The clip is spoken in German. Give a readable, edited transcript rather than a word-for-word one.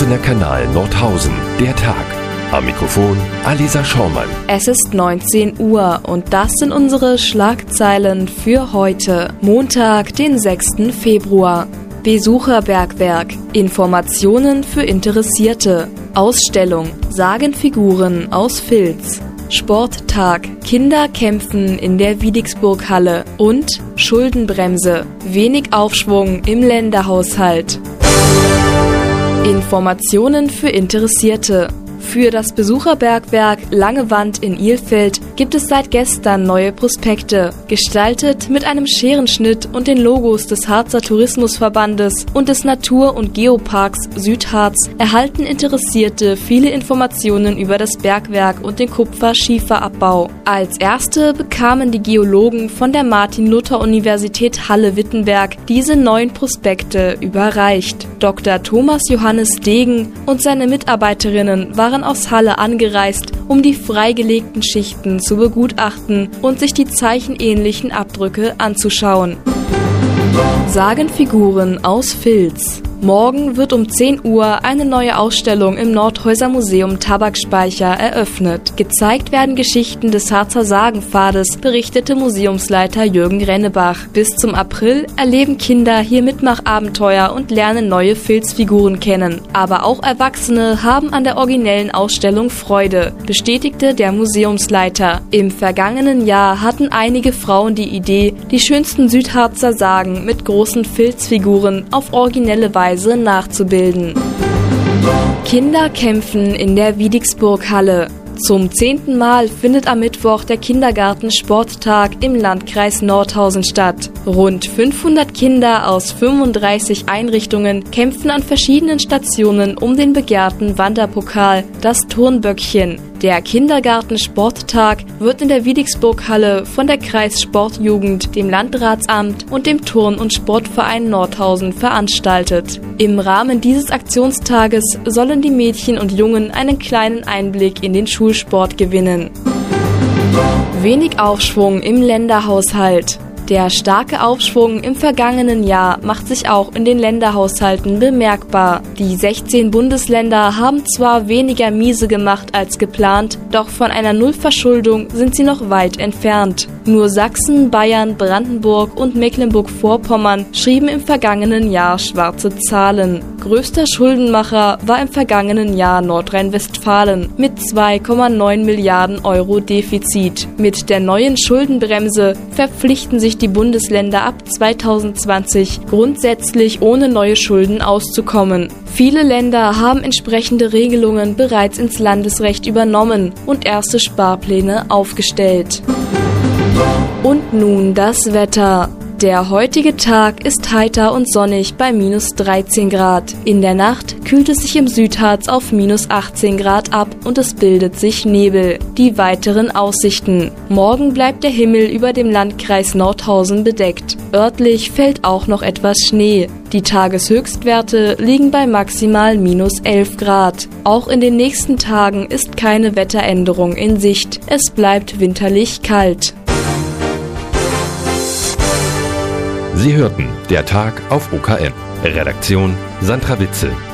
Geschlossener Kanal Nordhausen, der Tag. Am Mikrofon Alisa Schaumann. Es ist 19 Uhr und das sind unsere Schlagzeilen für heute, Montag, den 6. Februar. Besucherbergwerk, Informationen für Interessierte, Ausstellung, Sagenfiguren aus Vilz, Sporttag, Kinder kämpfen in der Wiedixburghalle und Schuldenbremse, wenig Aufschwung im Länderhaushalt. Informationen für Interessierte. Für das Besucherbergwerk Lange Wand in Ilfeld gibt es seit gestern neue Prospekte, gestaltet mit einem Scherenschnitt und den Logos des Harzer Tourismusverbandes und des Natur- und Geoparks Südharz erhalten Interessierte viele Informationen über das Bergwerk und den Kupfer-Schieferabbau. Als erste bekamen die Geologen von der Martin-Luther-Universität Halle-Wittenberg diese neuen Prospekte überreicht. Dr. Thomas Johannes Degen und seine Mitarbeiterinnen waren aus Halle angereist, um die freigelegten Schichten zu begutachten und sich die zeichenähnlichen Abdrücke anzuschauen. Sagenfiguren aus Vilz. Morgen wird um 10 Uhr eine neue Ausstellung im Nordhäuser Museum Tabakspeicher eröffnet. Gezeigt werden Geschichten des Harzer Sagenpfades, berichtete Museumsleiter Jürgen Rennebach. Bis zum April erleben Kinder hier Mitmachabenteuer und lernen neue Vilzfiguren kennen. Aber auch Erwachsene haben an der originellen Ausstellung Freude, bestätigte der Museumsleiter. Im vergangenen Jahr hatten einige Frauen die Idee, die schönsten Südharzer Sagen mit großen Vilzfiguren auf originelle Weise nachzubilden. Kinder kämpfen in der Wiedixburghalle. Zum 10. Mal findet am Mittwoch der Kindergarten-Sporttag im Landkreis Nordhausen statt. Rund 500 Kinder aus 35 Einrichtungen kämpfen an verschiedenen Stationen um den begehrten Wanderpokal, das Turnböckchen. Der Kindergarten-Sporttag wird in der Wiedixburghalle von der Kreissportjugend, dem Landratsamt und dem Turn- und Sportverein Nordhausen veranstaltet. Im Rahmen dieses Aktionstages sollen die Mädchen und Jungen einen kleinen Einblick in den Schulsport gewinnen. Wenig Aufschwung im Länderhaushalt. Der starke Aufschwung im vergangenen Jahr macht sich auch in den Länderhaushalten bemerkbar. Die 16 Bundesländer haben zwar weniger miese gemacht als geplant, doch von einer Nullverschuldung sind sie noch weit entfernt. Nur Sachsen, Bayern, Brandenburg und Mecklenburg-Vorpommern schrieben im vergangenen Jahr schwarze Zahlen. Größter Schuldenmacher war im vergangenen Jahr Nordrhein-Westfalen mit 2,9 Milliarden Euro Defizit. Mit der neuen Schuldenbremse verpflichten sich die Bundesländer ab 2020 grundsätzlich ohne neue Schulden auszukommen. Viele Länder haben entsprechende Regelungen bereits ins Landesrecht übernommen und erste Sparpläne aufgestellt. Und nun das Wetter. Der heutige Tag ist heiter und sonnig bei minus 13 Grad. In der Nacht kühlt es sich im Südharz auf minus 18 Grad ab und es bildet sich Nebel. Die weiteren Aussichten. Morgen bleibt der Himmel über dem Landkreis Nordhausen bedeckt. Örtlich fällt auch noch etwas Schnee. Die Tageshöchstwerte liegen bei maximal minus 11 Grad. Auch in den nächsten Tagen ist keine Wetteränderung in Sicht. Es bleibt winterlich kalt. Sie hörten der Tag auf OKM. Redaktion Sandra Witze.